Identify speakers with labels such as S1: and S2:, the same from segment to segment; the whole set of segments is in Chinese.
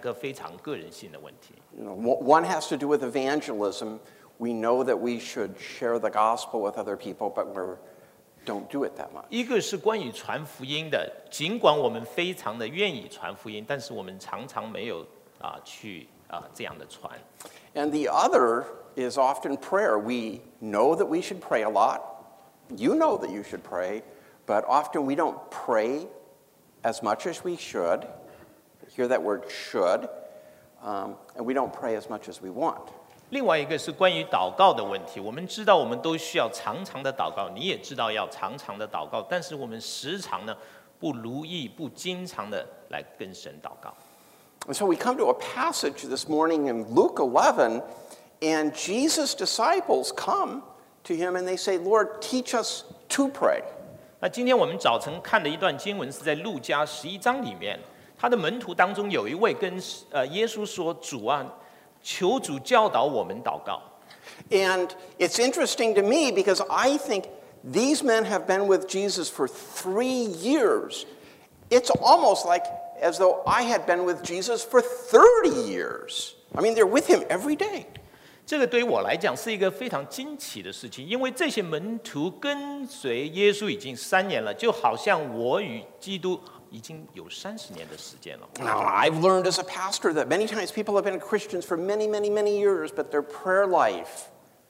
S1: 个非常个人性的问题。
S2: One has to do with evangelism. We know that we should share the gospel with other people, but we don't do it that much.
S1: 一个是关于传福音的，尽管我们非常的愿意传福音，但是我们常常没有去这样的传。
S2: And the other is often prayer. We know that we should pray a lot. You know that you should pray, but often we don't pray as much as we should. Hear that word should, and we don't pray as much as we want.
S1: 另外一个是关于祷告的问题，我们知道我们都需要常常的祷告，你也知道要常常的祷告，但是我们时常呢不如意、不经常的来跟神祷告。
S2: And so we come to a passage this morning in Luke 11, and Jesus' disciples come to him and they say, Lord, teach us to pray.
S1: 那今天我们早晨看的一段经文是在路加11章里面，他的门徒当中有一位跟耶稣说：“主啊，求主教导我们祷告。”
S2: And it's interesting to me because I think these men have been with Jesus for 3 years. It's almost like as though I had been with Jesus for 30 years. I mean, they're with him every day.
S1: 这个对于我来讲是一个非常惊奇的事情，因为这些门徒跟随耶稣已经3年了，就好像我与基督已经有30年的时间了。
S2: Now, I've learned as a pastor that many times people have been Christians for many, many, many years, but their prayer life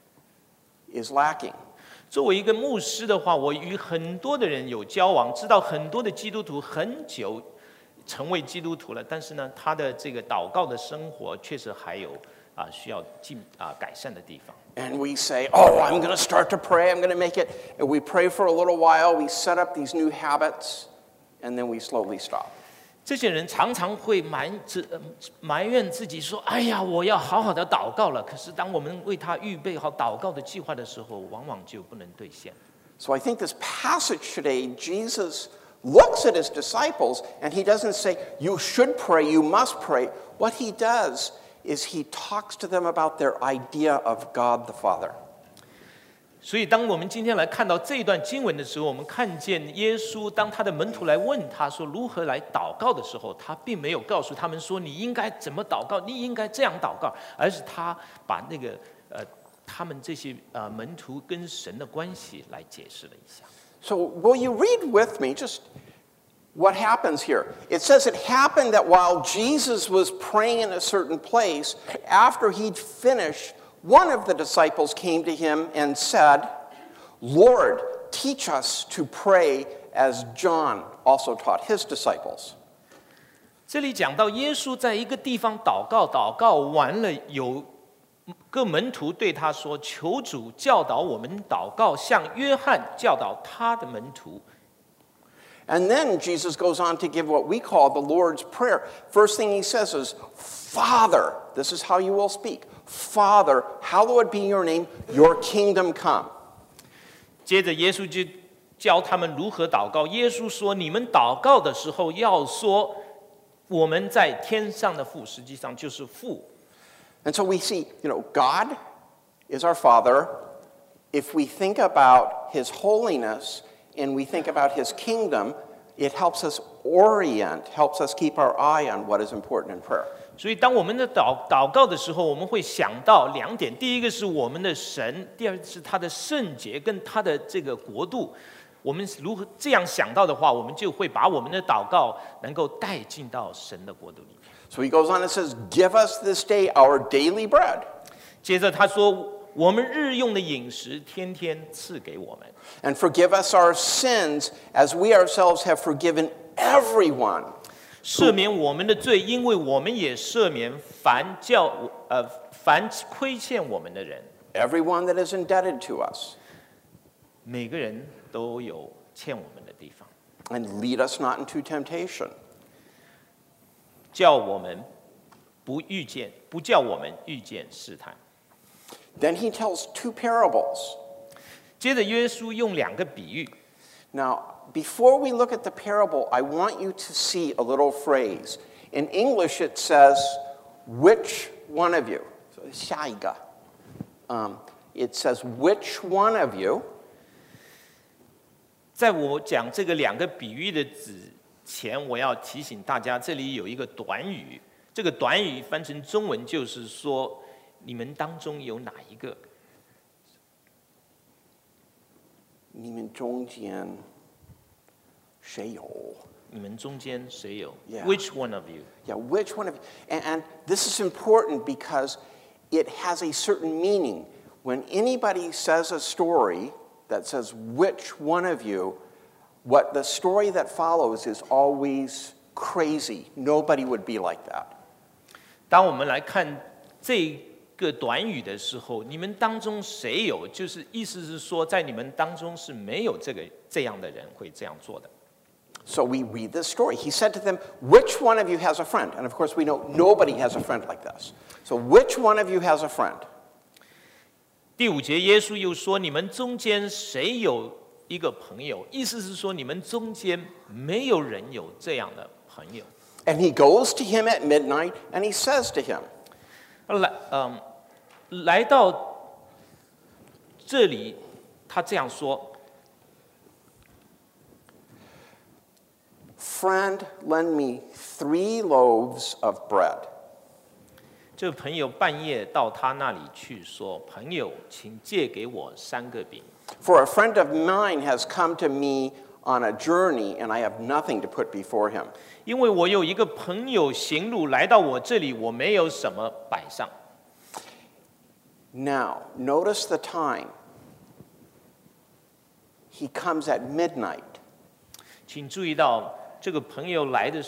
S2: is lacking.
S1: 作为一个牧师的话，我与很多的人有交往，知道很多的基督徒很久成为基督徒了，但是呢，他的这个祷告的生活确实还有需要改善的地方。
S2: And we say, oh, I'm going to start to pray, I'm going to make it. And we pray for a little while, we set up these new habits, and then we slowly stop.
S1: 这些人常常会埋怨自己说：“哎呀，我要好好的祷告了。”可是当我们为他预备好祷告的计划的时候，往往就不能兑现。
S2: So I think this passage today, Jesus looks at his disciples, and he doesn't say, you should pray, you must pray. What he does is he talks to them about their idea of God the Father.
S1: 所以，当我们今天来看到这一段经文的时候，我们看见耶稣当他的门徒来问他说如何来祷告的时候，他并没有告诉他们说你应该怎么祷告，你应该这样祷告，而是他把那个他们这些门徒跟神的关系来解释了一下。
S2: So will you read with me just what happens here? It says it happened that while Jesus was praying in a certain place, after he'd finished, one of the disciples came to him and said, Lord, teach us to pray as John also taught his disciples.
S1: 这里讲到耶稣在一个地方祷告，祷告完了，有个门徒对他说：“求主教导我们祷告，像约翰教导他的门徒。”
S2: And then Jesus goes on to give what we call the Lord's Prayer. First thing he says is, Father, this is how you will speak. Father, hallowed be your name, your kingdom come.
S1: 接着耶稣就教他们如何祷告。耶稣说：“你们祷告的时候要说，我们在天上的父，实际上就是父。”
S2: And so we see, God is our Father. If we think about his holiness and we think about his kingdom, it helps us orient, helps us keep our eye on what is important in prayer.
S1: 所以，当我们的祷告的时候，我们会想到2点：第一个是我们的神，第二是他的圣洁跟他的这个国度。我们如何这样想到的话，我们就会把我们的祷告能够带进到神的国度里面。
S2: So he goes on and says, Give us this day our daily bread.
S1: 接着他说：“我们日用的饮食，天天赐给我们。”
S2: And forgive us our sins as we ourselves have forgiven everyone.
S1: 赦免我们的罪，因为我们也赦免凡亏欠我们的人。
S2: Everyone that is indebted to us.
S1: 每个人都有欠我们的地方。
S2: And lead us not into temptation.
S1: 叫我们不叫我们遇见试探。
S2: Then he tells 2 parables.
S1: 接着耶稣用2个比喻。
S2: Now, before we look at the parable, I want you to see a little phrase. In English, it says, which one of you? So, 下一个. It says, which one of you?
S1: 在我讲这个2个比喻的前，我要提醒大家，这里有一个短语， 这个短语翻成中文就是说，你们当中有哪一个？
S2: 你们中间谁有？
S1: 你们中间谁有
S2: Yeah.
S1: ？Which one of you？
S2: Yeah, which one of you? And this is important because it has a certain meaning. When anybody says a story that says, which one of you, what the story that follows is always crazy. Nobody would be like that.
S1: 当我们来看这个短语的时候，你们当中谁有？就是意思是说，在你们当中是没有这样的人会这样做的。
S2: So we read this story. He said to them, which one of you has a friend? And of course, we know nobody has a friend like this. So which one of you has a friend?
S1: 第5节，耶稣又说：“你们中间谁有一个朋友？”意思是说，你们中间没有人有这样的朋友。
S2: And he goes to him at midnight and he says to him,
S1: 来到这里，他这样说
S2: Friend, lend me 3 loaves of bread.
S1: 这个朋友半夜到他那里去说：“朋友，请借给我3个饼。”
S2: For a friend of mine has come to me on a journey, and I have nothing to put before him.
S1: 因为我有一个朋友行路来到我这里，我没有什么摆上。
S2: Now, notice the time. He comes at midnight.
S1: 请注意到，这个朋友来的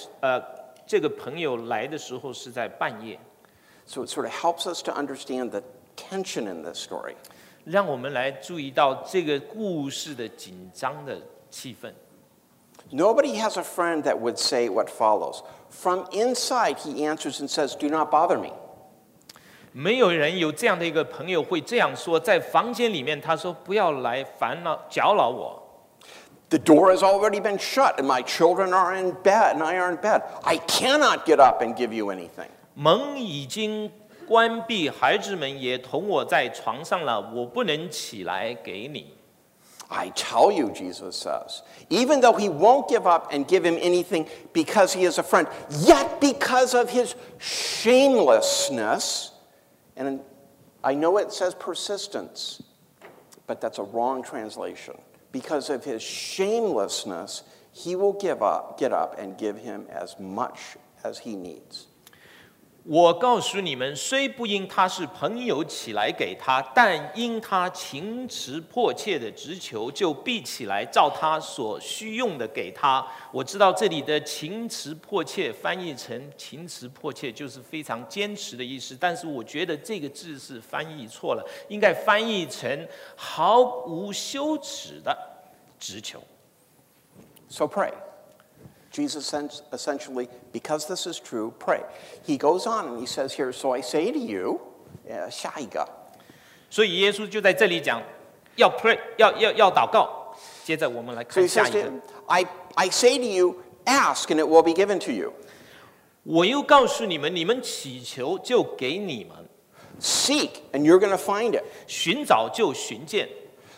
S1: 时候是在半夜。
S2: So it sort of helps us to understand the tension in this story.
S1: 让我们来注意到这个故事的紧张的气氛。
S2: Nobody has a friend that would say what follows. From inside, he answers and says, "Do not bother me."
S1: 没有人有这样的一个朋友会这样说，在房间里面，他说：“不要来烦恼搅扰我。”
S2: The door has already been shut, and my children are in bed, and I are in bed. I cannot get up and give you anything.
S1: 门已经关闭，孩子们也同我在床上了，我不能起来给你。
S2: I tell you, Jesus says, even though he won't give up and give him anything because he is a friend, yet because of his shamelessness, and I know it says persistence, but that's a wrong translation. Because of his shamelessness, he will get up and give him as much as he needs.
S1: 我告诉你们，虽不因他是朋友起来给他，但因他情辞迫切的直求，就必起来照他所需用的给他。我知道这里的情辞迫切翻译成情辞迫切，就是非常坚持的意思。但是我觉得这个字是翻译错了，应该翻译成毫无羞耻的直求。
S2: So pray. Jesus essentially, because this is true, pray. He goes on and he says here, so I say to you, 下一个。
S1: 所以耶稣就在这里讲，要 pray， 要祷告。接着我们来
S2: So
S1: 看
S2: he
S1: 下
S2: says,
S1: 一个。
S2: I say to you, ask and it will be given to you.
S1: 我又告诉你们，你们祈求就给你们，
S2: Seek and you're going to find it.
S1: 寻找就寻见，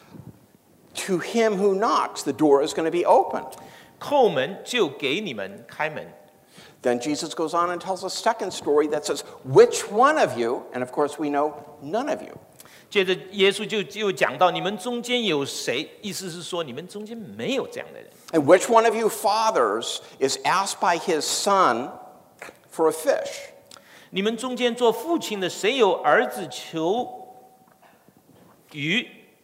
S2: To him who knocks, the door is going to be opened.
S1: 叩门就给你们开门。
S2: Then Jesus goes on and tells a second story that says, which one of you, and of course we know none of you.
S1: 接着耶稣就讲到，你们中间有谁？意思是说，你们中间没有这样的人。
S2: And which one of you fathers is asked by his son for a fish?
S1: 你们中间做父亲的，谁有儿子求鱼？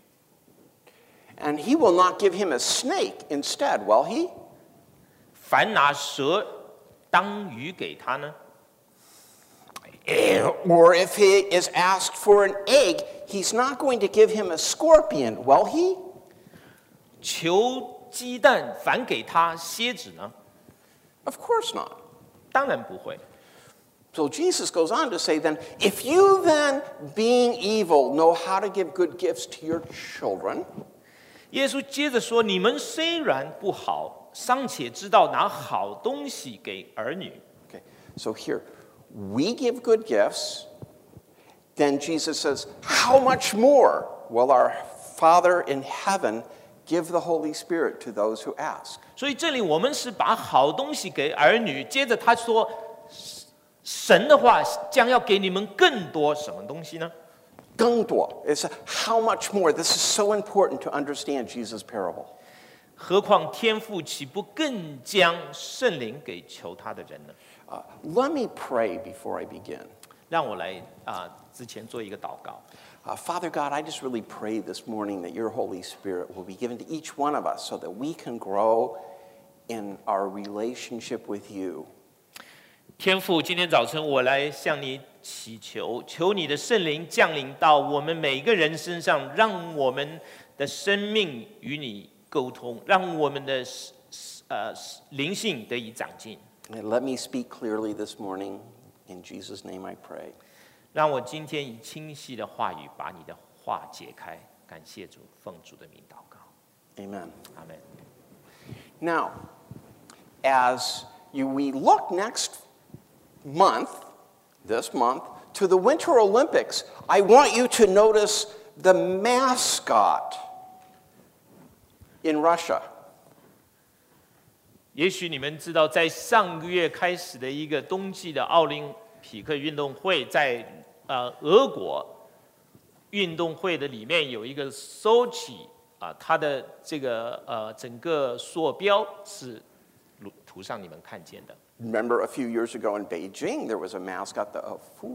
S2: And he will not give him a snake instead, will he?
S1: 反拿蛇当鱼给他呢？
S2: Or if he is asked for an egg, he's not going to give him a scorpion, will he?
S1: 求鸡蛋反给他蝎子呢？
S2: Of course not.
S1: 当然不会。
S2: So Jesus goes on to say then, if you then, being evil, know how to give good gifts to your children,
S1: 耶稣接着说：“你们虽然不好，尚且知道拿好东西给儿女。”
S2: okay, so here, we give good gifts, then Jesus says, how much more will our Father in heaven give the Holy Spirit to those who ask?
S1: 所以这里我们是把好东西给儿女。接着他说：“ 神的话将要给你们更多什么东西呢？
S2: 更多. It's how much more. This is so important to understand Jesus' parable.
S1: 何况天父岂不更将圣灵给求他的人呢？
S2: Let me pray before I begin.
S1: 让我来之前做一个祷告。
S2: Father God, I just really pray this morning that your Holy Spirit will be given to each one of us so that we can grow in our relationship with you.
S1: 天父，今天早晨我来向你祈求，求你的圣灵降临到我们每一个人身上，让我们的生命与你沟通，让我们的灵性得以长进。
S2: And let me speak clearly this morning. In Jesus' name I pray.
S1: 让我今天以清晰的话语把你的话解开。感谢主，奉主的名祷告。
S2: Amen.
S1: 阿门。
S2: Now, as we look this month, to the Winter Olympics, I want you to notice the mascot in Russia.
S1: 也许你们知道，在上个月开始的一个冬季的奥林匹克运动会，在俄国运动会的里面有一个Sochi它的这个整个坐标是图上你们看见的。
S2: Remember a few years ago in Beijing, there was a mascot, the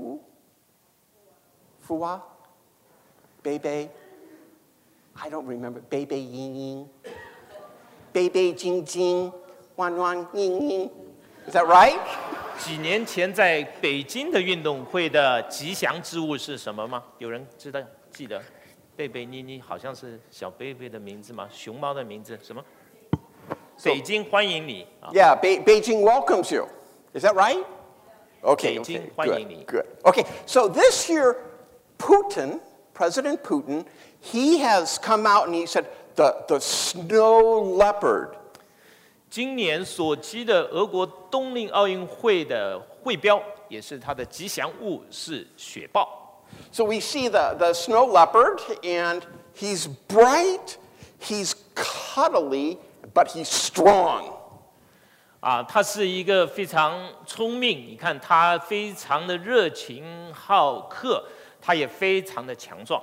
S2: Fua? Beibei? I don't remember. Beibei Ying Ying? Beibei Jing Jing? Wan Wan Ying Ying? Is that right?
S1: 几年前在北京的运动会的吉祥之物是什么吗？有人记得？贝贝妮妮好像是小贝贝的名字吗？熊猫的名字什么？ 北京欢迎你。
S2: Yeah, Beijing welcomes you. Is that right? Okay, good. Okay, so this year, President Putin, he has come out and he said the snow leopard.
S1: 今年所基的俄国冬令奥运会的会标，也是它的吉祥物是雪豹。
S2: So we see the snow leopard, and he's bright, he's cuddly, but he's strong.
S1: 他是一个非常聪明，你看他非常的热情好客，他也非常的强壮。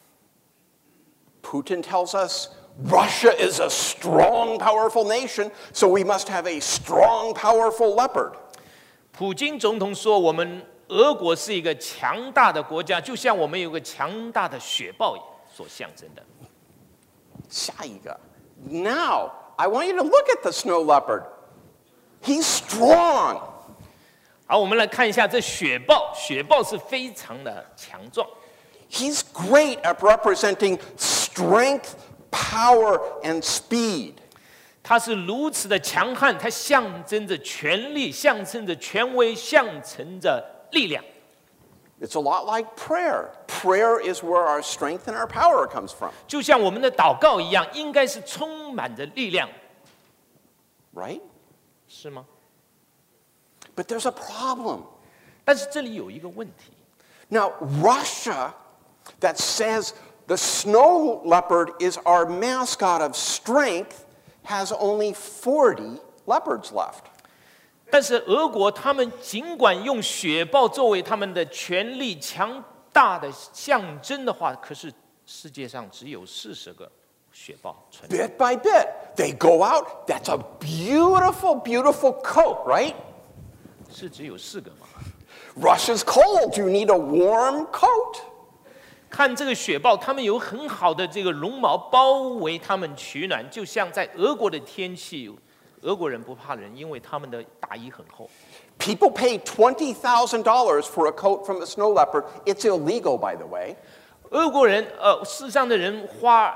S2: Putin tells us Russia is a strong, powerful nation, so we must have a strong, powerful leopard.
S1: 普京总统说，我们俄国是一个强大的国家，就像我们有个强大的雪豹所象征的。
S2: 下一个 Now, I want you to look at the snow leopard. He's strong.
S1: 好，我们来看一下这雪豹，雪豹是非常的强壮。
S2: He's great at representing strength, power, and speed.
S1: 它是如此的强悍，它象征着权力，象征着权威，象征着力量。
S2: It's a lot like prayer. Prayer is where our strength and our power comes from.
S1: 就像我们的祷告一样，应该是充满着力量，
S2: Right?
S1: 是吗？
S2: But there's a problem.
S1: 但是这里有一个问题，
S2: Now, Russia, that says the snow leopard is our mascot of strength, has only 40 leopards left.
S1: 但是俄国他们尽管用雪豹作为他们的权力强大的象征的话，可是世界上只有40个雪豹存在。
S2: Bit by bit, they go out. That's a beautiful, beautiful coat, right?
S1: 是只有4个吗？
S2: Russia's cold. You need a warm coat.
S1: 看这个雪豹，它们有很好的这个绒毛包围它们取暖，就像在俄国的天气，俄国人不怕冷，因为他们的大衣很厚。
S2: People pay $20,000 for a coat from a snow leopard. It's illegal, by the way.
S1: 俄国人，世上的人花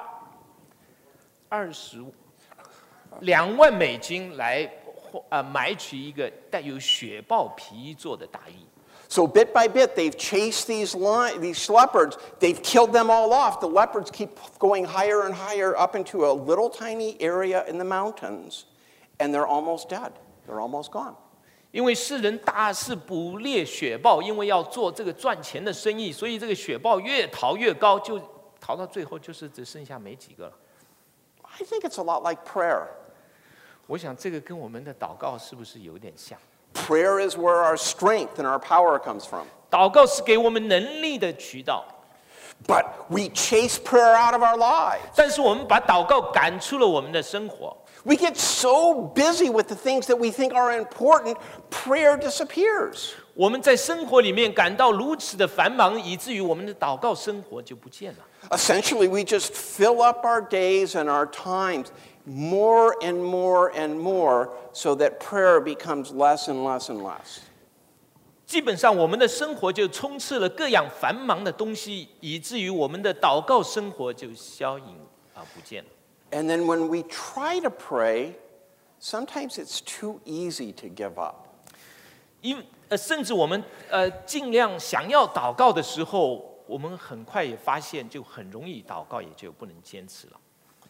S1: 2万美金来买取一个带有雪豹皮做的大衣。
S2: So bit by bit, they've chased these leopards. They've killed them all off. The leopards keep going higher and higher up into a little tiny area in the mountains, and they're almost dead. They're almost gone.
S1: 因为世人大肆捕猎雪豹，因为要做这个赚钱的生意，所以这个雪豹越逃越高，就逃到最后就是只剩下没几个了。
S2: I think it's a lot like prayer.
S1: 我想这个跟我们的祷告是不是有点像？
S2: Prayer is where our strength and our power comes from.
S1: 祷告是给我们能力的渠道，
S2: But we chase prayer out of our lives.
S1: 但是我们把祷告赶出了我们的生活。
S2: We get so busy with the things that we think are important, prayer disappears.
S1: 我们在生活里面感到如此的繁忙，以至于我们的祷告生活就不见了。
S2: Essentially, we just fill up our days and our times more and more and more so that prayer becomes less and less and less.
S1: 基本上，我们的生活就充斥了各样繁忙的东西，以至于我们的祷告生活就消隐而不见了。
S2: And then when we try to pray, sometimes it's too easy to give up.
S1: 甚至我们尽量想要祷告的时候，我们很快也发现，就很容易祷告也就不能坚持了。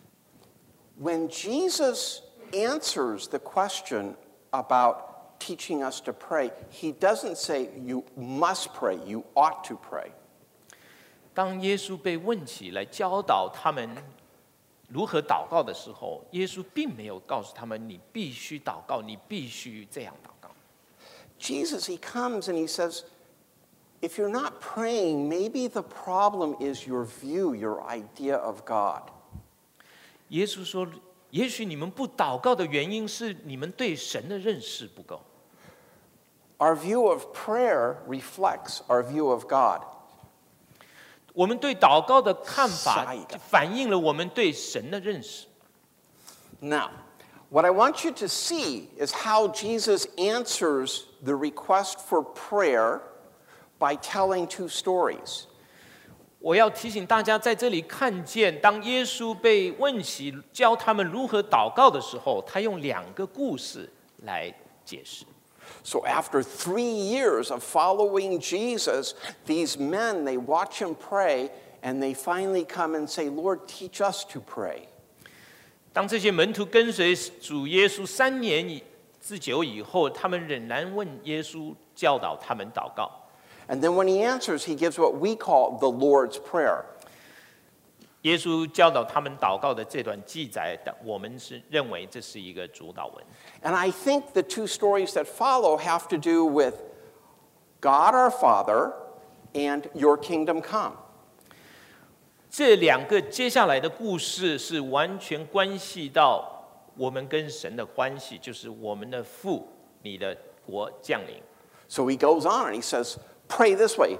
S2: When Jesus answers the question about teaching us to pray, he doesn't say you must pray, you ought to pray.
S1: 当耶稣被问起来教导他们如何祷告的时候，耶稣并没有告诉他们你必须祷告，你必须这样祷告。
S2: Jesus, he comes and he says, if you're not praying, maybe the problem is your view, your idea of God.
S1: 耶稣说，也许你们不祷告的原因是你们对神的认识不够。
S2: Our view of prayer reflects our view of God.
S1: 我们对祷告的看法
S2: 下一个，
S1: 反映了我们对神的认识。
S2: Now, what I want you to see is how Jesus answers the request for prayer by telling two stories.
S1: 我要提醒大家，在这里看见，当耶稣被问起教他们如何祷告的时候，他用2个故事来解释。
S2: So after 3 years of following Jesus, these men, they watch him pray, and they finally come and say, Lord, teach us to pray.
S1: 当这些门徒跟随主耶稣3年之久以后，他们仍然问耶稣教导他们祷告。
S2: And then when he answers, he gives what we call the Lord's Prayer.
S1: 耶稣教导他们祷告的这段记载，我们是认为这是一个主导文。
S2: And I think the two stories that follow have to do with God our Father and your kingdom come.
S1: 这2个接下来的故事是完全关系到我们跟神的关系，就是我们的父，你的国降临。
S2: So he goes on and he says, pray this way,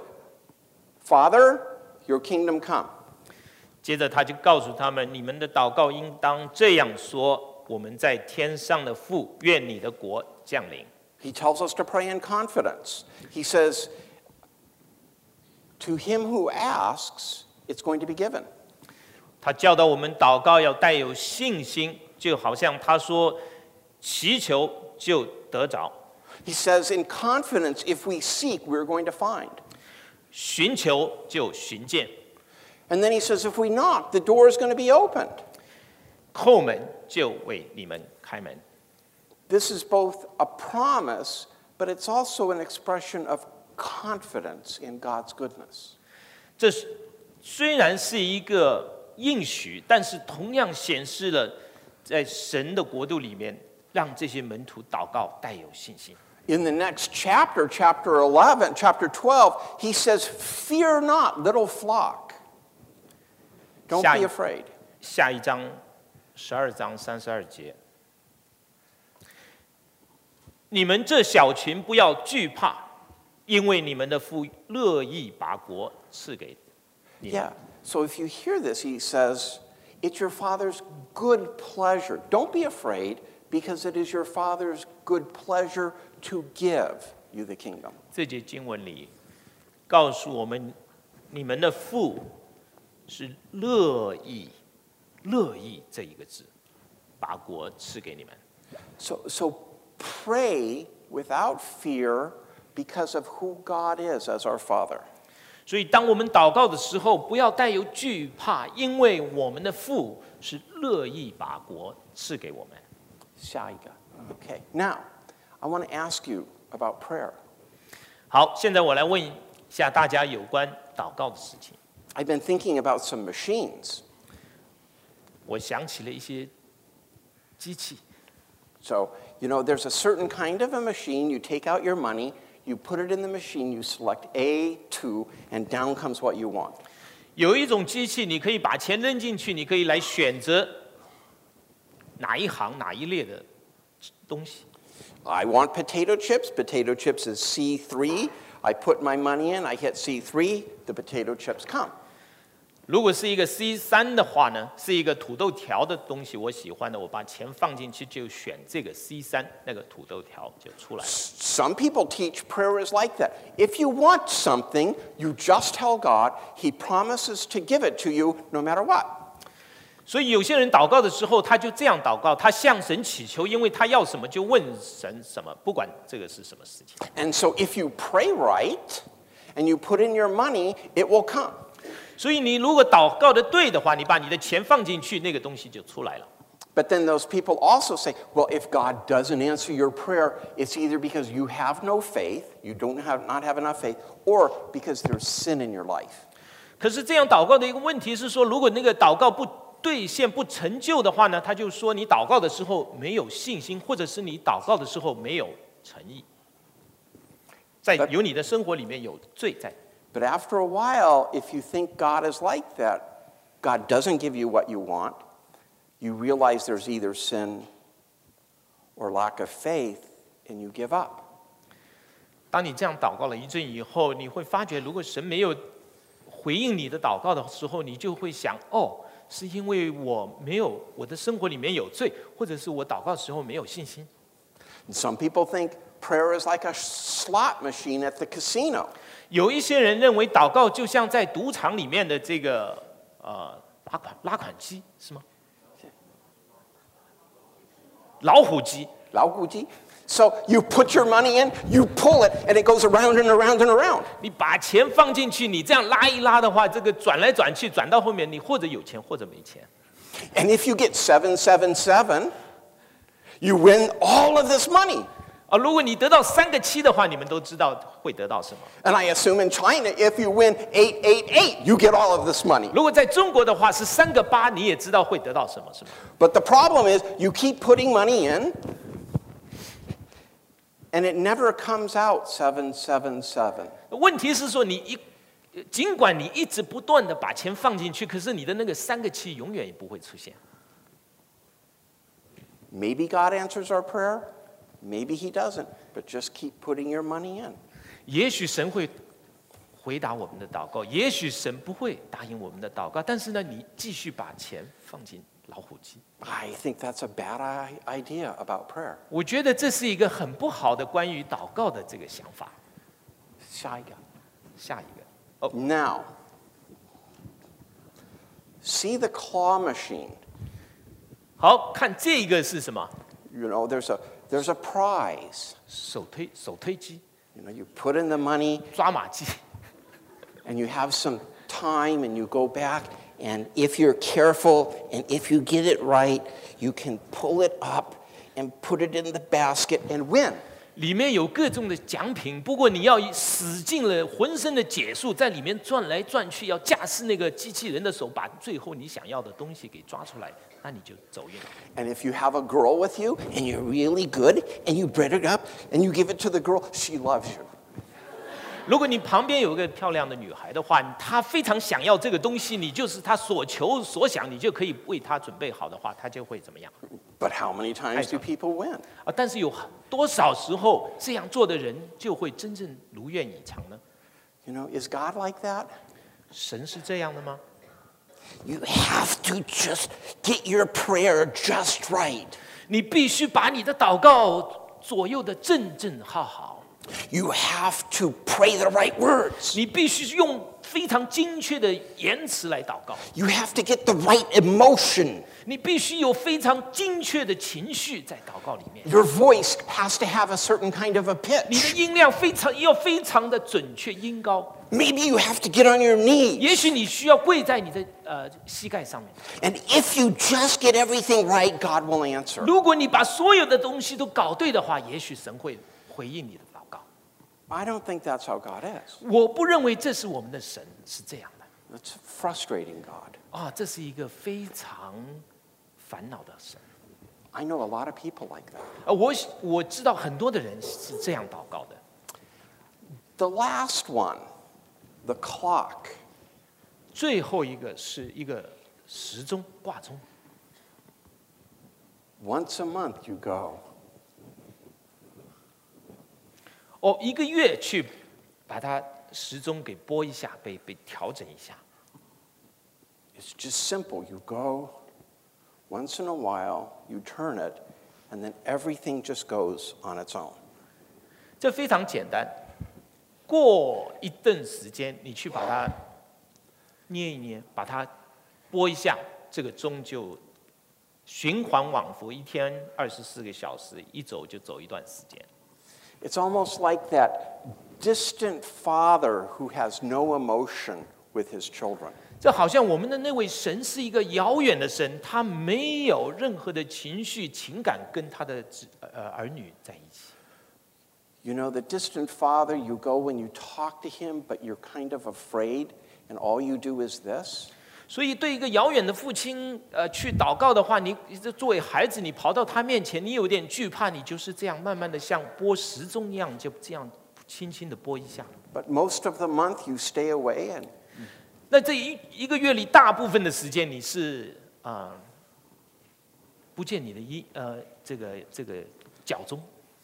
S2: Father, your kingdom come.
S1: 接着他就告诉他们，你们的祷告应当这样说：我们在天上的父，愿你的国降临。
S2: He tells us to pray in confidence. He says, to him who asks, it's going to be given.
S1: 他教导我们祷告要带有信心，就好像他说：祈求就得着，
S2: He says, in confidence, if we seek, we're going to find.
S1: 寻求就寻见，
S2: And then he says, if we knock, the door is going to be opened.
S1: 叩门就为你们开门。
S2: This is both a promise, but it's also an expression of confidence in God's goodness.
S1: 这虽然是一个应许，但是同样显示了在神的国度里面，让这些门徒祷告带有信心。
S2: In the next chapter, chapter 11, chapter 12, he says, fear not, little flock. Don't be afraid.
S1: 下一章12章32节，你们这小群不要惧怕，因为你们的父乐意把国赐给你们。
S2: Yeah. So if you hear this, he says, it's your Father's good pleasure. Don't be afraid, because it is your Father's good pleasure to give you the kingdom.
S1: 这节经文里告诉我们，你们的父是乐意这一个字，把国赐给你们。
S2: So pray without fear because of who God is as our Father.
S1: 所以，当我们祷告的时候，不要带有惧怕，因为我们的父是乐意把国赐给我们。
S2: 下一个. Okay. Now, I want to ask you about prayer.
S1: 好，现在我来问一下大家有关祷告的事情。
S2: I've been thinking about some machines.
S1: 我想起了一些机器。
S2: So You know, there's a certain kind of a machine. You take out your money, you put it in the machine, you select A2, and down comes what you want.
S1: 有一种机器，你可以把钱扔进去，你可以来选择哪一行哪一列的东西。
S2: I want potato chips. Potato chips is C3. I put my money in, I hit C3, the potato chips come.
S1: 如果是一个 C3 的话呢，是一个土豆条的东西，我喜欢的，我把钱放进去就选这个 C3，那个土豆条就出来了。
S2: Some people teach prayer is like that. If you want something, you just tell God. He promises to give it to you no matter what.
S1: 所以有些人祷告的时候，他就这样祷告，他向神祈求，因为他要什么就问神什么，不管这个是什么事情。
S2: And so if you pray right and you put in your money, it will come.
S1: 所以你如果祷告的对的话，你把你的钱放进去，那个东西就出来了。
S2: But then those people also say, well, if God doesn't answer your prayer, it's either because you have no faith, you not have enough faith, or because there's sin in your life.
S1: 可是这样祷告的一个问题是说，如果那个祷告不兑现、不成就的话呢，他就说你祷告的时候没有信心，或者是你祷告的时候没有诚意，在有你的生活里面有罪在。
S2: But after a while, if you think God is like that, God doesn't give you what you want, you realize there's either sin or lack of faith, and you give up.
S1: 当你这样祷告了一阵以后，你会发觉，如果神没有回应你的祷告的时候，你就会想，哦，是因为我的生活里面有罪，或者是我祷告的时候没有信心。
S2: And some people think prayer is like a slot machine at the casino.
S1: 有一些人认为祷告就像在赌场里面的这个拉款机，是吗？老虎机。
S2: 老虎机. So you put your money in, you pull it, and it goes around and around and around.
S1: 你把钱放进去，你这样拉一拉的话，这个转来转去，转到后面，你或者有钱，或者没钱。
S2: And if you get 777, you win all of this money.
S1: 如果你得到3个7的话，你们都知道会得到什么。
S2: And I assume in China, if you win 888, you get all of this money.
S1: 如果在中国的话是3个8，你也知道会得到什么，是吗？
S2: But the problem is, you keep putting money in, and it never comes out 777.
S1: 问题是说尽管你一直不断的把钱放进去，可是你的那个3个7永远也不会出现。
S2: Maybe God answers our prayer. Maybe he doesn't, but just keep putting your money in.
S1: 也许神会回答我们的祷告，也许神不会答应我们的祷告，但是呢，你继续把钱放进老虎机。
S2: I think that's a bad idea about prayer.
S1: 我觉得这是一个很不好的关于祷告的这个想法。下一个。
S2: Now, see the claw machine.
S1: 好看这个是什么？
S2: You know, there's a prize.
S1: 手推机。
S2: You know, you put in the money.
S1: 抓马机。
S2: And you have some time and you go back, and if you're careful and if you get it right, you can pull it up and put it in the basket and win.
S1: 里面有各种的奖品，不过你要使尽了浑身的解数，在里面转来转去，要架势那个机器人的手，把最后你想要的东西给抓出来，那你就走运了。
S2: And if you have a girl with you and you're really good and you bread it up and you give it to the girl, she loves you.
S1: 如果你旁边有一个漂亮的女孩的话，她非常想要这个东西，你就是她所求所想，你就可以为她准备好的话，她就会怎么样？
S2: But how many times do people win?
S1: 但是有多少时候这样做的人就会真正如愿以偿呢？
S2: You know, is God like that?
S1: 神是这样的吗？
S2: You have to just get your prayer just right.
S1: 你必须把你的祷告左右的正正好好。
S2: You have to pray the right words.
S1: 你必须用非常精确的言辞来祷告。
S2: You have to get the right emotion.
S1: 你必须有非常精确的情绪在祷告里面。
S2: Your voice has to have a certain kind of a
S1: 你的
S2: pitch.
S1: 音量要非常的准确，音高。
S2: Maybe you have to get on your
S1: 也
S2: knees.
S1: 许你需要跪在你的膝盖上面。
S2: And if you just get everything right, God will answer.
S1: 如果你把所有的东西都搞对的话，也许神会回应你的祷告。
S2: I don't think that's how God is.
S1: 我不认为这是我们的神是这样的。
S2: It's frustrating God.
S1: 这是一个非常烦恼的神。
S2: I know a lot of people like that.
S1: 我知道很多的人是这样祷告的。
S2: The last one, the clock.
S1: 最后一个是一个时钟挂钟。
S2: Once a month you go.
S1: 一个月去把它时钟给拨一下，被调整一下。
S2: It's just simple. You go, once in a while, you turn it, and then everything just goes on its own.
S1: 这非常简单。过一段时间，你去把它捏一捏，把它拨一下，这个钟就循环往复，一天24个小时，一走就走一段时间。
S2: It's almost like that distant father who has no emotion with his children.
S1: 这好像我们的那位神是一个遥远的神，他没有任何的情绪、情感跟他的儿女在一起。
S2: You know, the distant father, you go when you talk to him, but you're kind of afraid, and all you do is this.
S1: 所以，对一个遥远的父亲，去祷告的话，你作为孩子，你跑到他面前，你有点惧怕，你就是这样慢慢的像拨时钟一样，就这样轻轻的拨一下。
S2: But most of the month you stay away, and
S1: 那这一个月里，大部分的时间你是不见你的这个脚钟。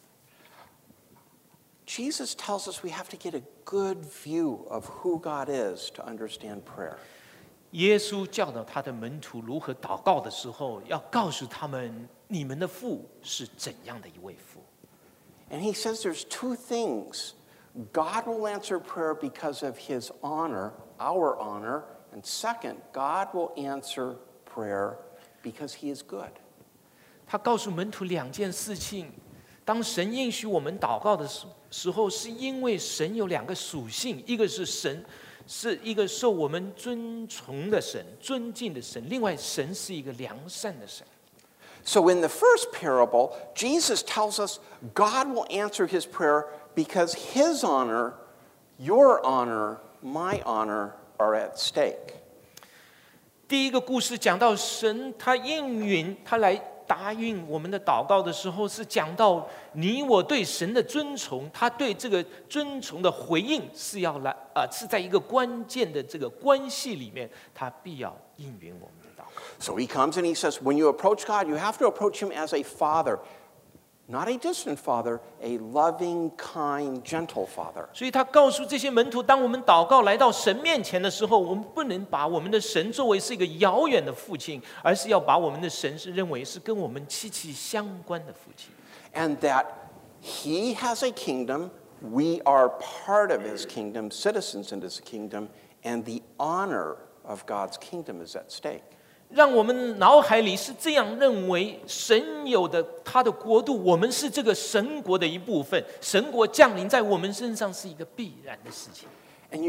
S2: Jesus tells us we have to get a good view of who God is to understand prayer.
S1: 耶稣教导他的门徒如何祷告的时候，要告诉他们，你们的父是怎样的一位父。
S2: And he says there's two things. God will answer prayer because of his honor, our honor, and second, God will answer prayer because he is good.
S1: 他告诉门徒两件事情：当神应许我们祷告的时候，是因为神有两个属性，一个是神是一个受我们尊崇的神、尊敬的神；另外，神是一个良善的神。
S2: So in the first parable, Jesus tells us God will answer his prayer because his honor, your honor, my honor are at stake.
S1: 第一个故事讲到神，他应允他来答应我们的祷告的时候，是讲到你我对神的尊崇，他对这个尊崇的回应是要来是在一个关键的这个关系里面，他必要应允我们的祷告。
S2: So he comes and he says, when you approach God, you have to approach him as a father. Not a distant father, a loving, kind, gentle father.
S1: 所以他告诉这些门徒，当我们祷告来到神面前的时候，我们不能把我们的神作为是一个遥远的父亲，而是要把我们的神是认为是跟我们息息相关的父亲。
S2: And that he has a kingdom, we are part of his kingdom, citizens in his kingdom, and the honor of God's kingdom is at stake.
S1: 让我们脑海里是这样认为，神有的他的国度，我们是这个神国的一部分，神国降临在我们身上是一个必然的事情。
S2: And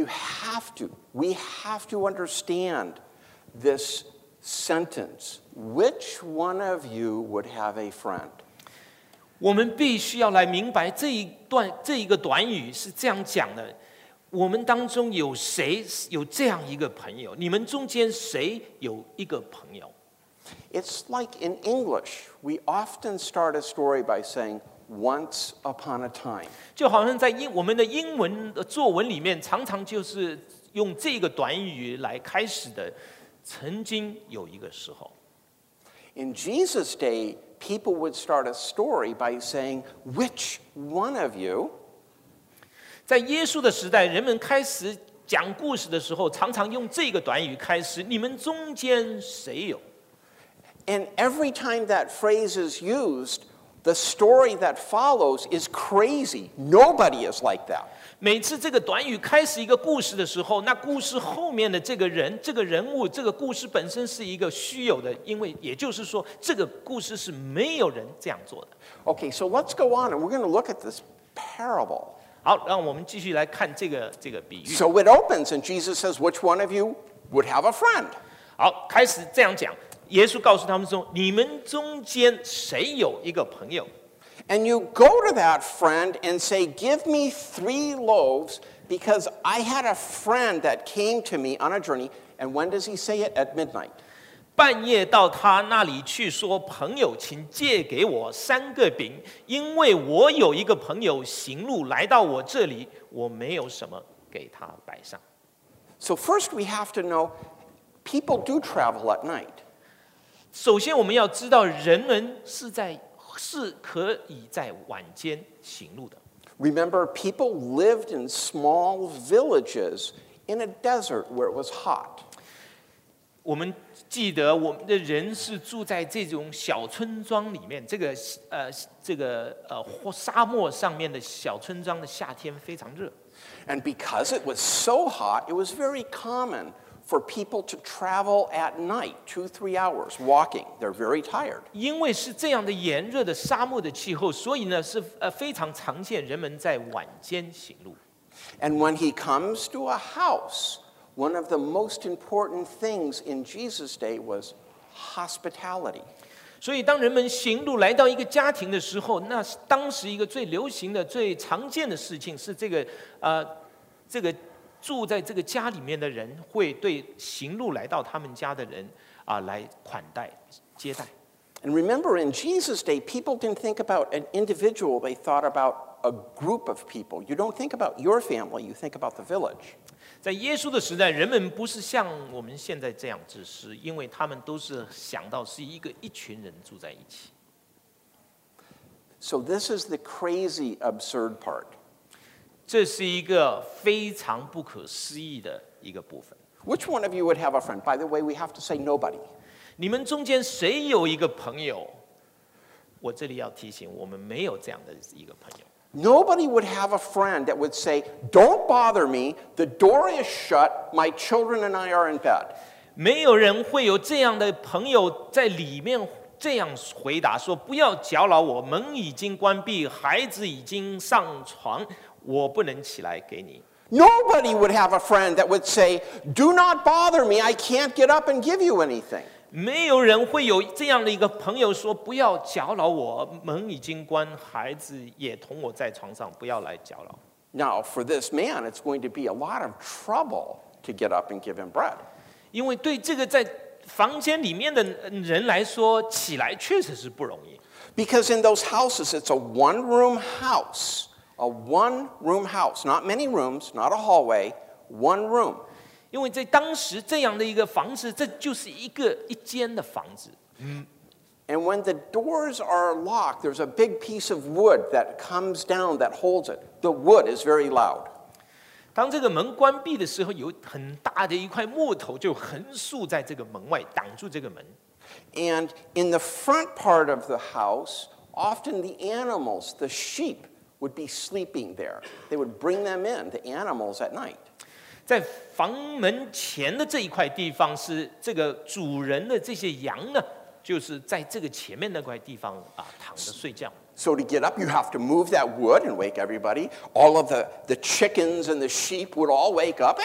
S2: we have to understand this sentence. Which one of you would have a friend?
S1: 我们必须要来明白这一个短语是这样讲的。我们当中有谁有这样一个朋友？你们中间谁有一个朋友？
S2: It's like in English, we often start a story by saying, once upon a time.
S1: 就好像在我们的英文的作文里面，常常就是用这个短语来开始的。曾经有一个时候。
S2: In Jesus' day, people would start a story by saying, which one of you?
S1: 在耶稣的时代，人们开始讲故事的时候，常常用这个短语开始：你们中间谁有？
S2: And every time that phrase is used, the story that follows is crazy. Nobody is like that.
S1: 每次这个短语开始一个故事的时候，那故事后面的这个人、这个人物、这个故事本身是一个虚有的，因为也就是说，这个故事是没有人这样做的。
S2: Okay, so let's go on, and we're going to look at this parable.
S1: 好，让我们继续来看这个比喻。
S2: So it opens, and Jesus says, which one of you would have a friend?
S1: 好，开始这样讲。耶稣告诉他们说：“你们中间谁有一个朋友？”
S2: And you go to that friend and say, give me 3 loaves because I had a friend that came to me on a journey. And when does he say it? At midnight.
S1: 半夜到他那里去说：“朋友，请借给我3个饼，因为我有一个朋友行路来到我这里，我没有什么给他摆上。”
S2: So first we have to know people do travel at night.
S1: 首先，我们要知道人们是可以在晚间行路的。
S2: Remember, people lived in small villages in a desert where it was hot.
S1: 我们记得我们的人是住在这种小村庄里面，沙漠上面的小村庄的夏天非常热。
S2: And because it was so hot, it was very common for people to travel at night, 2-3 hours walking. They're very tired.
S1: 因为是这样的炎热的沙漠的气候，所以呢是非常常见人们在晚间行路。
S2: And when he comes to a house, one of the most important things in Jesus' day was hospitality.
S1: 所以，当人们行路来到一个家庭的时候，那当时一个最流行的、最常见的事情是这个住在这个家里面的人会对行路来到他们家的人来款待接待。
S2: And remember, in Jesus' day, people didn't think about an individual; they thought about a group of people. You don't think about your family; you think about the village.
S1: 在耶稣的时代，人们不是像我们现在这样自私，因为他们都是想到是一群人住在一起。
S2: So this is the crazy, absurd part.
S1: 这是一个非常不可思议的一个部分。
S2: Which one of you would have a friend? By the way, we have to say nobody.
S1: 你们中间谁有一个朋友？我这里要提醒，我们没有这样的一个朋友。
S2: Nobody would have a friend that would say, "Don't bother me. The door is shut. My children and I are in bed."
S1: 没有人会有这样的朋友在里面这样回答说：“不要搅扰我，门已经关闭，孩子已经上床，我不能起来给你。”
S2: Nobody would have a friend that would say, "Do not bother me. I can't get up and give you anything."
S1: 没有人会有这样的一个朋友说：“不要搅扰我，门已经关，孩子也同我在床上，不要来搅扰。”
S2: Now, for this man, it's going to be a lot of trouble to get up and give him bread.
S1: 因为对这个在房间里面的人来说，起来确实是不容易。
S2: Because in those houses, it's a one-room house. A one-room house. Not many rooms, not a hallway, one room.
S1: 因为在当时这样的一个房子，这就是一间的房子。
S2: And when the doors are locked, there's a big piece of wood that comes down that holds it. The wood is very loud.
S1: 当这个门关闭的时候，有很大的一块木头就横竖在这个门外，挡住这个门。
S2: And in the front part of the house, often the animals, the sheep, would be sleeping there. They would bring them in, the animals at night.
S1: 在房门前的这一块地方，是这个主人的这些羊呢，就是在这个前面那块地方躺着睡觉。
S2: So to get up, you have to move that wood and wake everybody. All of the chickens and the sheep would all wake up.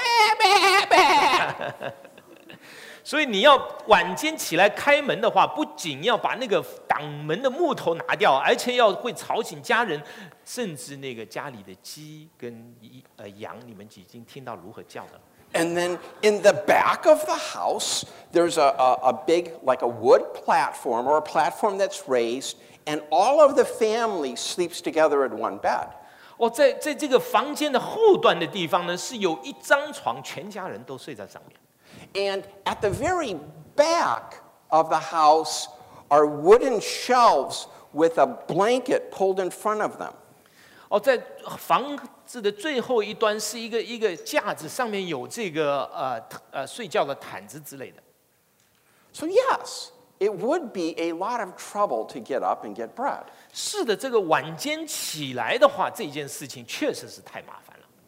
S1: 所以你要晚间起来开门的话，不仅要把那个挡门的木头拿掉，而且会吵醒家人，甚至那个家里的鸡跟羊，你们已经听到如何叫的。
S2: And then in the back of the house, there's a big, like a wood platform or a platform that's raised, and all of the family sleeps together in one bed.
S1: 在这个房间的后段的地方呢，是有一张床，全家人都睡在上面。
S2: And at the very back of the house are wooden shelves with a blanket pulled in front of them.
S1: 在房子的最后一端是一个架子，上面有这个睡觉的毯子之类的。
S2: So yes, it would be a lot of trouble to get up and get bread.
S1: 是的，这个晚间起来的话，这件事情确实是太麻烦了。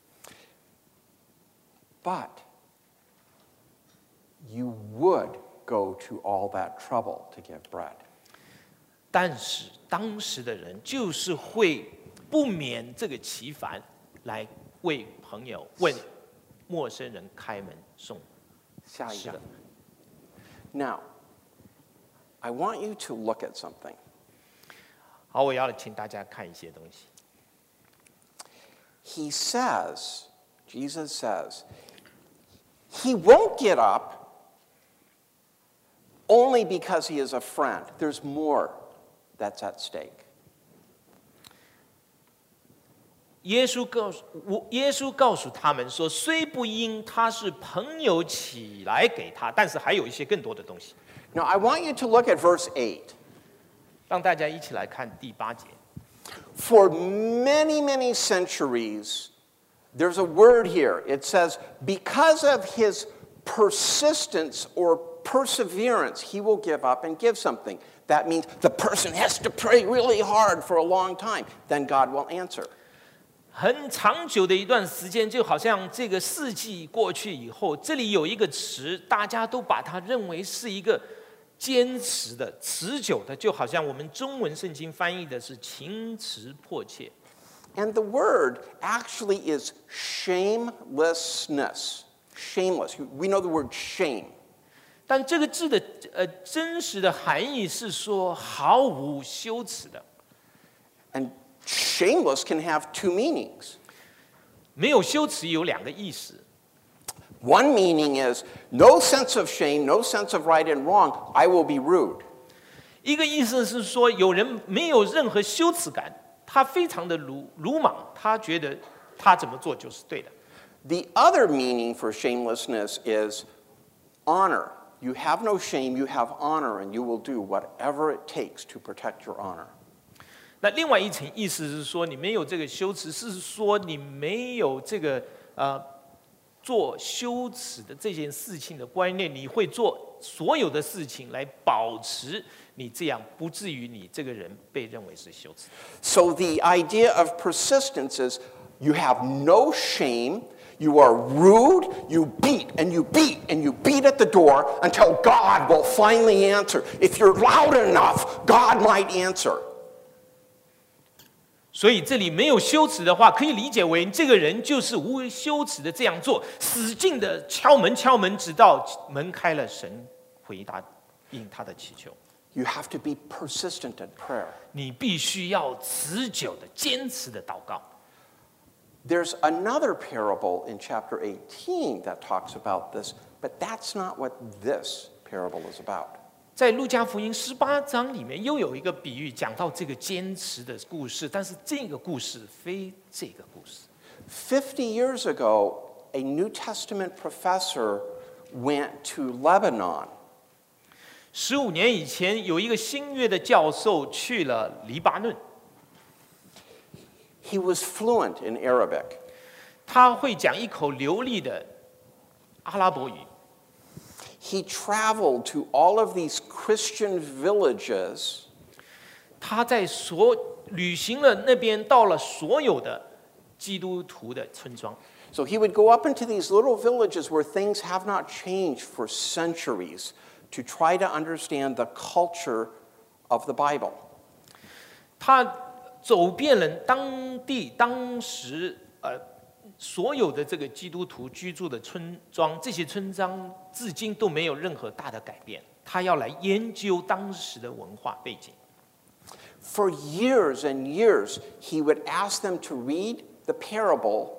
S2: But you would go to all that trouble to get bread.
S1: 但是当时的人就是会不免这个其烦，来为朋友、为陌生人开门送。
S2: 下一个。
S1: 是的。
S2: Now, I want you to look at something.
S1: 好，我要请大家看一些东西。
S2: He says, Jesus says, he won't get up only because he is a friend. There's more that's at stake.
S1: 耶稣告诉他们说，虽不因他是朋友起来给他，但是还有一些更多的东西。
S2: Now, I want you to look at verse 8.
S1: 让大家一起来看第8节。
S2: For many, many centuries, there's a word here. It says, because of his persistence or perseverance, he will give up and give something. That means the person has to pray really hard for a long time. Then God will answer.
S1: 很长久的一段时间，就好像这个世纪过去以后，这里有一个词，大家都把它认为是一个坚持的、持久的，就好像我们中文圣经翻译的是情辞迫切。
S2: And the word actually is shamelessness. Shameless. We know the word shame.
S1: 但这个字的真实的含义是说毫无羞耻的。
S2: And shameless can have two meanings.
S1: 没有羞耻有2个意思。
S2: One meaning is no sense of shame, no sense of right and wrong, I will be rude.
S1: 一个意思是说，有人没有任何羞耻感，他非常的鲁莽，他觉得他怎么做就是对的。
S2: The other meaning for shamelessness is honor. You have no shame, you have honor, and you will do whatever it takes to protect your honor.
S1: 那另外一层意思是说，你没有这个羞耻，是说你没有这个做羞耻的这件事情的观念，你会做所有的事情来保持你这样，不至于你这个人被认为是羞耻。
S2: So the idea of persistence is you have no shame, you are rude, you beat and you beat and you beat at the door until God will finally answer. If you're loud enough, God might answer.
S1: 所以这里没有羞耻的话，可以理解为这个人就是无羞耻的这样做，使劲的敲门，直到门开了，神回答应他的祈求。
S2: You have to be persistent in prayer.
S1: 你必须要持久的、坚持的祷告。
S2: There's another parable in chapter 18 that talks about this, but that's not what this parable is about.
S1: 在路加福音18章里面，又有一个比喻讲到这个坚持的故事，但是这个故事非这个故事。
S2: 50 years ago, a New Testament professor went to Lebanon.
S1: 15年以前，有一个新约的教授去了黎巴嫩，
S2: He was fluent in Arabic.
S1: 他会讲一口流利的阿拉伯语。
S2: He traveled to all of these Christian villages.
S1: 他在旅行了那边，到了所有的基督徒的村庄。
S2: So he would go up into these little villages where things have not changed for centuries to try to understand the culture of the Bible.
S1: 他走遍了当时所有的这个基督徒居住的村庄，这些村庄至今都没有任何大的改变。他要来研究当时的文化背景。
S2: For years and years, he would ask them to read the parable,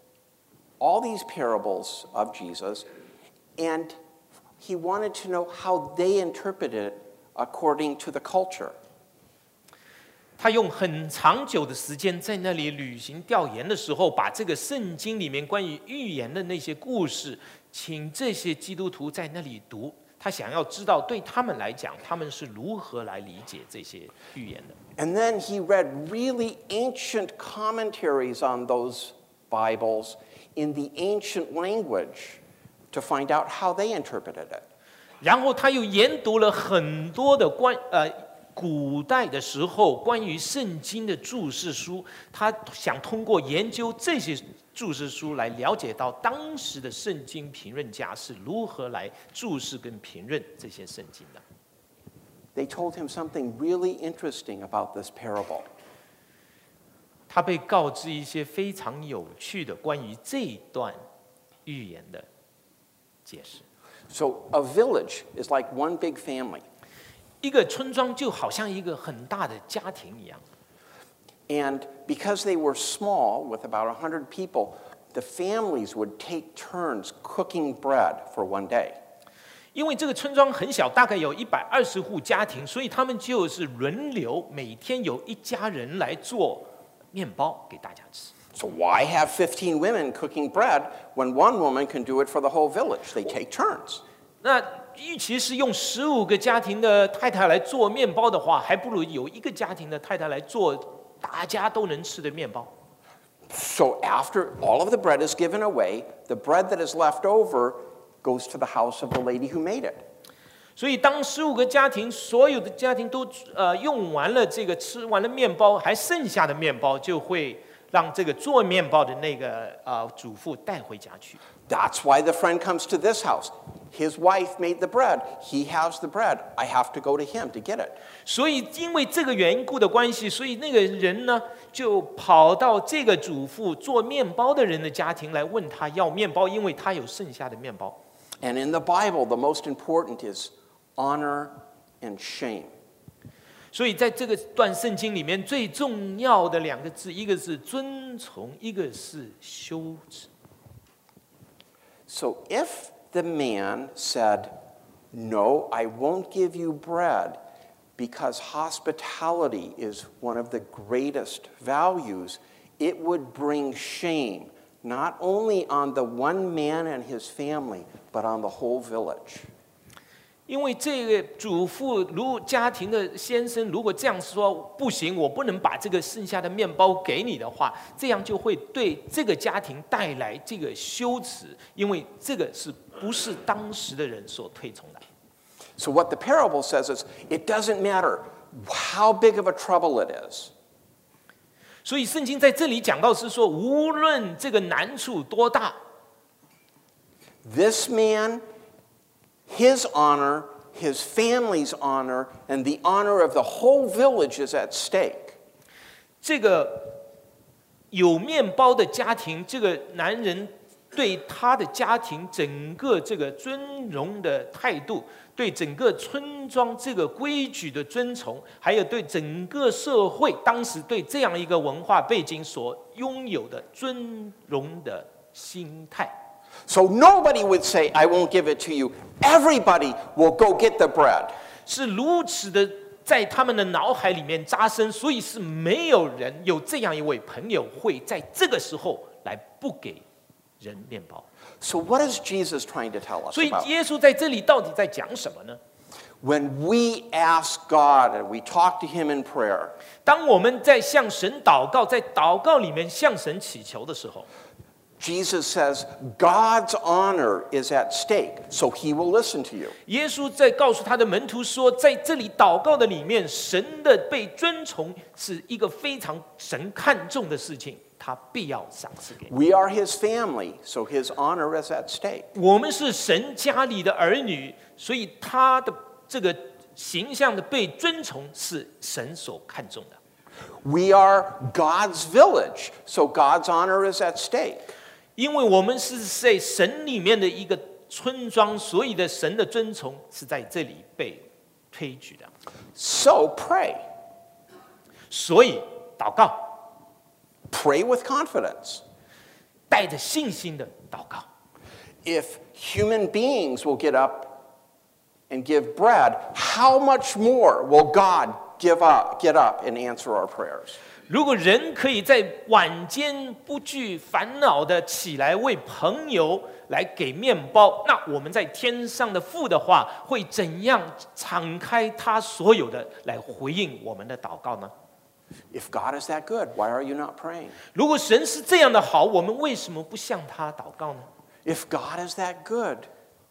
S2: all these parables of Jesus, and he wanted to know how they interpreted it according to the culture.
S1: 他用很长久的时间在那里旅行调研的时候，把这个圣经里面关于预言的那些故事，请这些基督徒在那里读。他想要知道对他们来讲，他们是如何来理解这些预言的。
S2: And then he read really ancient commentaries on those Bibles in the ancient language to find out how they interpreted it.
S1: 然后他又研读了很多的古代的时候关于圣经的注释书，他想通过研究这些注释书来了解到当时的圣经评论家是如何来注释跟评论这些圣经的。
S2: They told him something really interesting about this parable.
S1: 他被告知一些非常有趣的关于这一段预言的解释。
S2: So a village is like one big family.
S1: 一个村庄就好像一个很大的家庭一样。
S2: And because they were small, with about 100 people, the families would take turns cooking bread for one day.
S1: 因为这个村庄很小，大概有120户家庭，所以他们就是轮流每天有一家人来做面包给大家吃。
S2: So why have 15 women cooking bread when one woman can do it for the whole village? They take turns.
S1: 那与其是用15个家庭的太太来做面包的话，还不如有一个家庭的太太来做大家都能吃的面包。
S2: So after all of the bread is given away, the bread that is left over goes to the house of the lady who made it.
S1: 所以当15个家庭所有的家庭都用完了这个吃完了面包，还剩下的面包就会让这个做面包的那个主妇带回家去。
S2: That's why the friend comes to this house. His wife made the bread. He has the bread. I have to go to him to get it.
S1: 所以因为这个缘故的关系，所以那个人呢就跑到这个主妇做面包的人的家庭来问他要面包，因为他有剩下的面包。
S2: And in the Bible, the most important is honor and shame.
S1: 所以在这个段圣经里面，最重要的2个字，一个是尊崇，一个是羞耻。
S2: So if the man said, "No, I won't give you bread because hospitality is one of the greatest values," it would bring shame not only on the one man and his family, but on the whole village.
S1: 因为这个主妇家庭的先生如果这样说不行，我不能把这个剩下的面包给你的话，这样就会对这个家庭带来这个羞耻，因为这个是不是当时的人所推崇的。
S2: So what the parable says is, it doesn't matter how big of a trouble it is.
S1: 所以圣经在这里讲到是说，无论这个难处多大，
S2: This man, his honor, his family's honor, and the honor of the whole village is at stake.
S1: 这个有面包的家庭，这个男人对他的家庭整个这个尊荣的态度，对整个村庄这个规矩的遵从，还有对整个社会当时对这样一个文化背景所拥有的尊荣的心态。
S2: So nobody would say, "I won't give it to you." Everybody will go get the bread.
S1: 是如此的在他们的脑海里面扎深，所以是没有人有这样一位朋友会在这个时候来不给人面包。
S2: So what is Jesus trying to tell us
S1: 所以
S2: about?
S1: 耶稣在这里到底在讲什么呢？
S2: When we ask God and we talk to him in prayer,
S1: 当我们在向神祷告，在祷告里面向神祈求的时候，
S2: Jesus says God's honor is at stake, so he will listen to you.
S1: 耶稣在告诉他的门徒说，在这里祷告的里面，神的被尊崇是一个非常神看重的事情，他必要赏赐给你。
S2: We are his family, so his honor is at stake.
S1: 我们是神家里的儿女，所以他的这个形象的被尊崇是神所看重的。
S2: We are God's village, so God's honor is at stake.
S1: 因为我们是在神里面的一个村庄，所以的神的尊崇是在这里被推举的。
S2: So pray.
S1: 所以祷告，
S2: Pray with confidence.
S1: 带着信心的祷告。
S2: If human beings will get up and give bread, how much more will God get up and answer our prayers?
S1: 如果人可以在晚间不惧烦恼的起来为朋友来给面包，那我们在天上的父的话，会怎样敞开他所有的来回应我们的祷告呢？
S2: If God is that good, why are you not praying?
S1: 如果神是这样的好，我们为什么不向他祷告呢？
S2: If God is that good,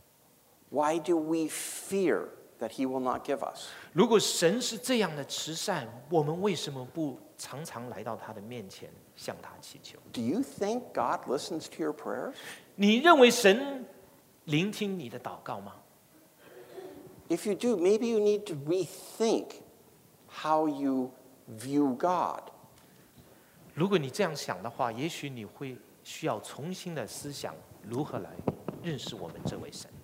S2: why do we fear that he will not give us?
S1: 如果神是这样的慈善，我们为什么不常常来到他的面前向他祈求？
S2: Do you think God listens to your prayers?
S1: 你认为神聆听你的祷告吗？
S2: If you do, maybe you need to rethink how you view God.
S1: 如果你这样想的话，也许你会需要重新的思想如何来认识我们这位神。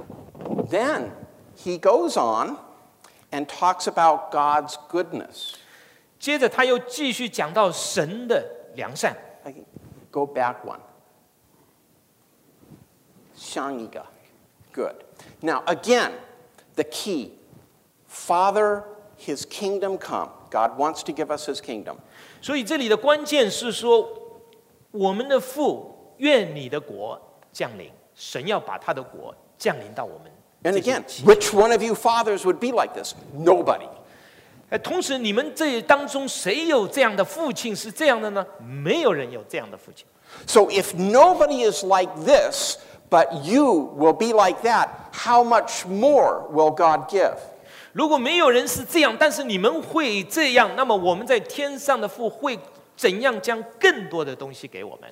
S2: Then he goes on and talks about God's goodness.
S1: 接着他又继续讲到神的良善。
S2: I can go back one. 上一个 Good. Now, again, the key. Father, his kingdom come. God wants to give us his kingdom.
S1: 所以这里的关键是说，我们的父，愿你的国降临。神要把他的国降临到我们。
S2: And again, which one of you fathers would be like this? Nobody.
S1: 同时，你们这当中谁有这样的父亲是这样的呢？没有人有这样的父亲。
S2: So if nobody is like this, but you will be like that, how much more will God give?
S1: 如果没有人是这样，但是你们会这样，那么我们在天上的父会怎样将更多的东西给我们？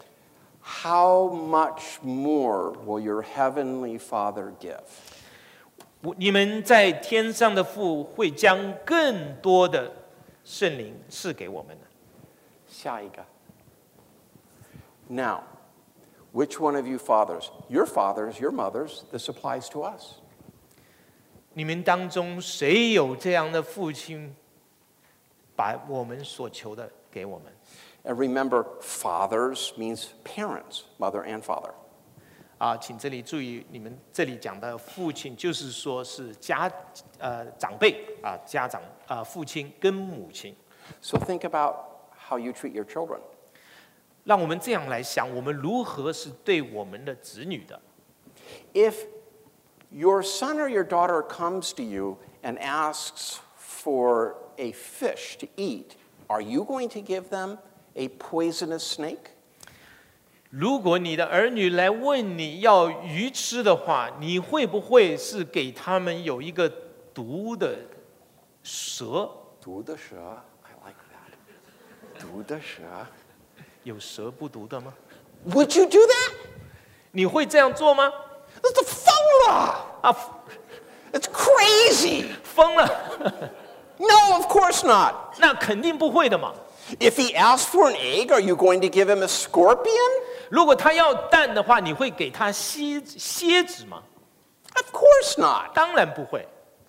S2: How much more will your heavenly Father give?
S1: 你们在天上的父会将更多的圣灵赐给我们的。
S2: 下一个。Now, which one of you fathers, your mothers, this applies to us.
S1: 你们当中谁有这样的父亲，把我们所求的给我们？
S2: And remember, fathers means parents, mother and father.
S1: 请这里注意，你们这里讲的父亲，就是说是长辈家长父亲跟母亲。
S2: So think about how you treat your children.
S1: 让我们这样来想，我们如何是对我们的子女的？
S2: If your son or your daughter comes to you and asks for a fish to eat, are you going to give them a poisonous snake?
S1: 如果你的儿女来问你要鱼吃的话，你会不会是给他们有一个毒的蛇？
S2: 毒的蛇 I like that. 毒的蛇
S1: 有蛇不毒的吗？
S2: Would you do that?
S1: 你会这样做吗？
S2: That's疯了 It's crazy.
S1: 疯了？
S2: No, of course not.
S1: 那肯定不会的嘛。
S2: If he asks for an egg, are you going to give him a scorpion?
S1: 如果他要蛋的话，你会给他蝎子吗？
S2: Of course not.
S1: 当然不会。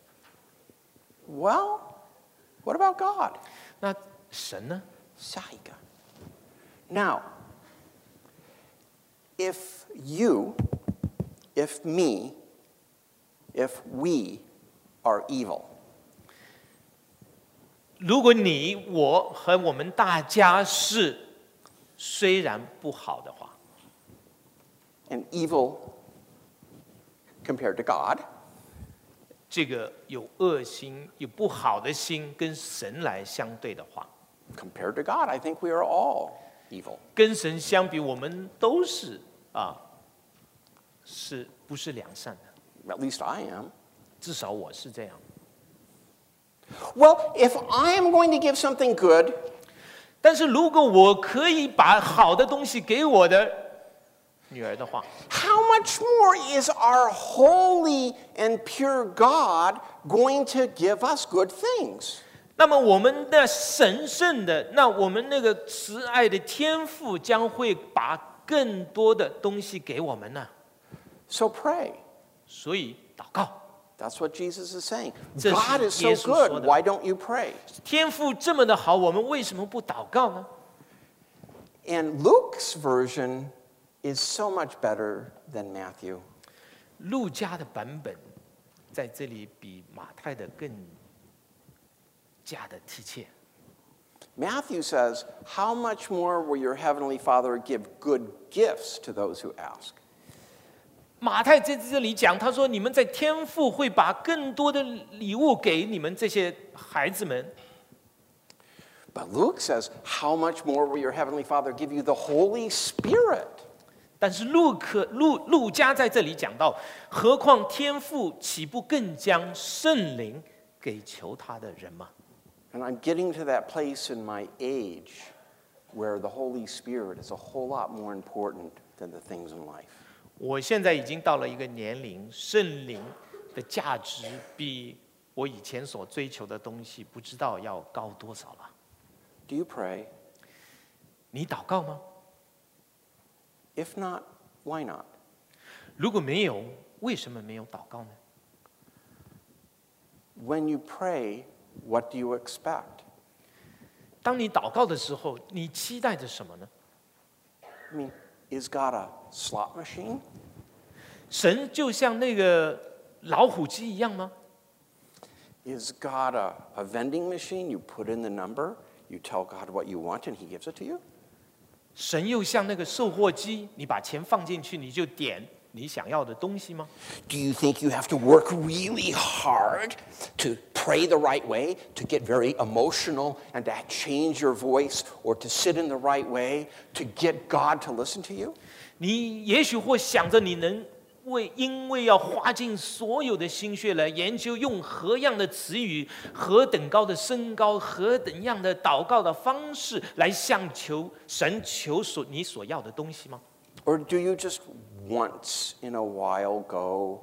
S2: Well, what about God?
S1: 那神呢？
S2: 下一个。Now, if you, if me, if we are evil,
S1: 如果你、我和我们大家是虽然不好的话，
S2: and evil compared to God,
S1: 这个有恶心、有不好的心跟神来相对的话，
S2: compared to God, I think we are all evil.
S1: 跟神相比，我们都是是不是良善的？
S2: At least I am.
S1: 至少我是这样。
S2: Well, if I am going to give something good,
S1: 但是如果我可以把好的东西给我的女儿的话，
S2: how much more is our holy and pure God going to give us good things?
S1: 那么我们的神圣的，那我们那个慈爱的天父将会把更多的东西给我们呢。
S2: So pray.
S1: 所以祷告，
S2: That's what Jesus is saying.
S1: 这是
S2: God is so
S1: 耶稣说
S2: good.
S1: 的。
S2: Why don't you pray?
S1: 天父这么的好，我们为什么不祷告呢？
S2: And Luke's version is so much better than Matthew.
S1: 路加的版本在这里比马太的更加的贴切。
S2: Matthew says, how much more will your heavenly Father give good gifts to those who ask?
S1: 马太在这里讲，他说：“你们在天父会把更多的礼物给你们这些孩子们。”
S2: But Luke says, how much more will your heavenly Father give you the Holy Spirit?
S1: 但是路加在这里讲到，何况天父岂不更将圣灵给求他的人吗？
S2: And I'm getting to that place in my age where the Holy Spirit is a whole lot more important than the things in life.
S1: 我现在已经到了一个年龄，圣灵的价值比我以前所追求的东西不知道要高多少了。
S2: Do you pray?
S1: 你祷告吗？
S2: If not, why not?
S1: 如果没有，为什么没有祷告呢？
S2: When you pray, what do you expect?
S1: 当你祷告的时候，你期待着什么呢？
S2: I mean, is God a slot machine?
S1: 神就像那个老虎机一样吗？
S2: Is God a vending machine? You put in the number, you tell God what you want, and He gives it to you?
S1: 神又像那个售货机，你把钱放进去，你就点你想要的东西吗？
S2: Do you think you have to work really hard to pray the right way, to get very emotional, and to change your voice, or to sit in the right way, to get God to listen to you?
S1: 你也许会想着你能因为要花尽所有的心血来研究用何样的词语、何等高的身高、何等样的祷告的方式来向神求你所要的东西吗？
S2: Or do you just once in a while go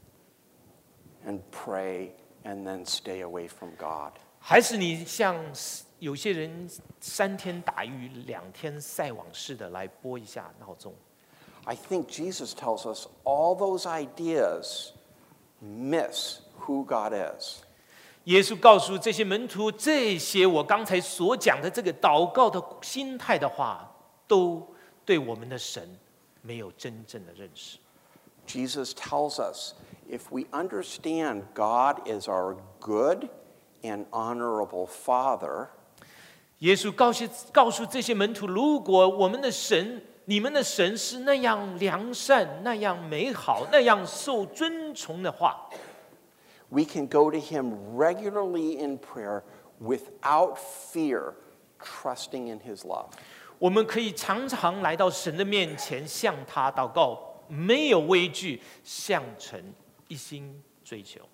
S2: and pray and then stay away from God?
S1: 还是你像有些人3天打鱼2天晒网似的来拨一下闹钟？
S2: I think Jesus tells us all those ideas miss who God is.
S1: 耶稣告诉这些门徒，这些我刚才所讲的这个祷告的心态的话，都对我们的神没有真正的认识。
S2: Jesus tells us if we understand God is our good and honorable Father,
S1: 耶稣告诉这些门徒，如果我们的神，你们的神是那样良善、那样美好、那样受尊崇的话，
S2: we can go to Him regularly in prayer without fear, trusting in His love.
S1: 我们可以常常来到神的面前，向他祷告，没有畏惧，向神一心追求。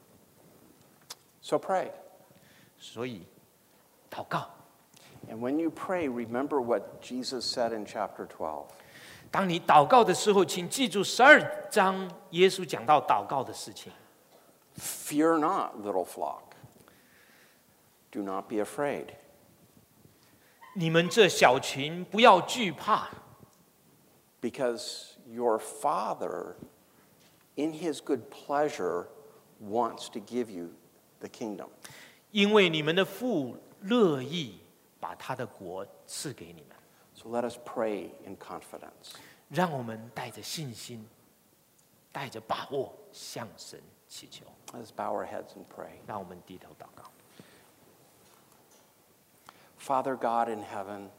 S2: So pray.
S1: 所以，祷告。
S2: And when you pray, remember what Jesus said in chapter 12.
S1: 当你祷告的时候，请记住12章耶稣讲到祷告的事情。
S2: Fear not, little flock. Do not be afraid.
S1: 你们这小群不要惧怕，
S2: Because your Father, in His good pleasure, wants to give you the kingdom.
S1: 因为你们的父乐意把他的国赐给你们。
S2: So let us pray in confidence.
S1: 让我们带着信心，带着把握向神祈求。
S2: Let's bow our heads and pray.
S1: 让我们低头祷告。
S2: Father God in heaven,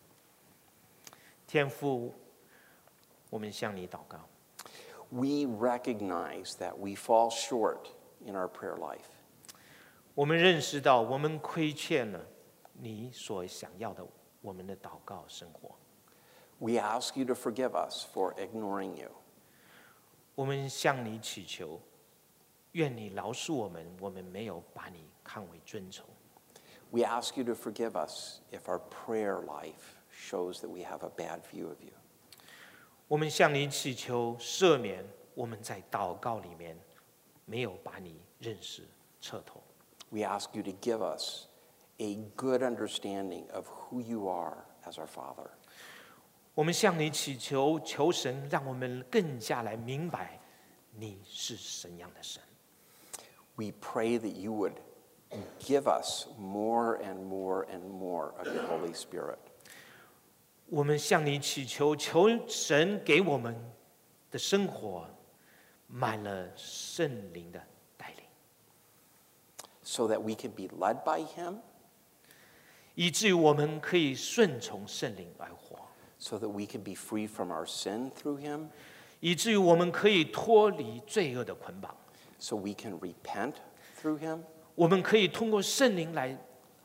S1: 天父，我们向你祷告。
S2: we recognize that we fall short in our prayer life.
S1: 我们认识到我们亏欠了你所想要的我们的祷告生活。
S2: We ask you to forgive us for ignoring you.
S1: 我们向你祈求，愿你饶恕我们，我们没有把你看为尊崇。
S2: We ask you to forgive us if our prayer life shows that we have a bad view of you.
S1: 我们向你祈求赦免，我们在祷告里面没有把你认识彻透。
S2: We ask you to give us a good understanding of who you are as our Father.
S1: 我们向你祈求，求神让我们更加来明白你是怎样的神。
S2: We pray that you would give us more and more and more of your Holy Spirit.
S1: 我们向你祈求，求神给我们的生活满了圣灵的带领，
S2: so that we can be led by Him,
S1: 以至于我们可以顺从圣灵而活，
S2: so that we can be free from our sin through Him,
S1: 以至于我们可以脱离罪恶的捆绑，
S2: so we can repent through Him,
S1: 我们可以通过圣灵来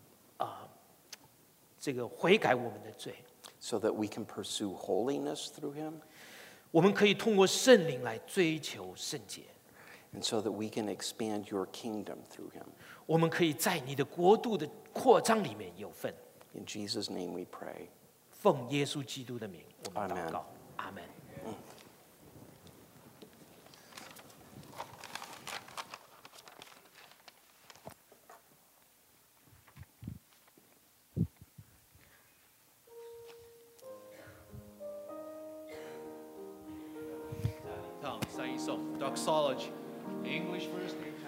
S1: 这个悔改我们的罪，
S2: so that we can pursue holiness through Him,
S1: 我们可以通过圣灵来追求圣洁，
S2: and so that we can expand your kingdom through Him.
S1: 我们可以在你的国度的扩张里面有份。
S2: In Jesus' name we pray.
S1: 奉耶稣基督的名，我们祷
S2: Amen
S1: 告，阿门。
S3: 唱下一首 Doxology， English verse。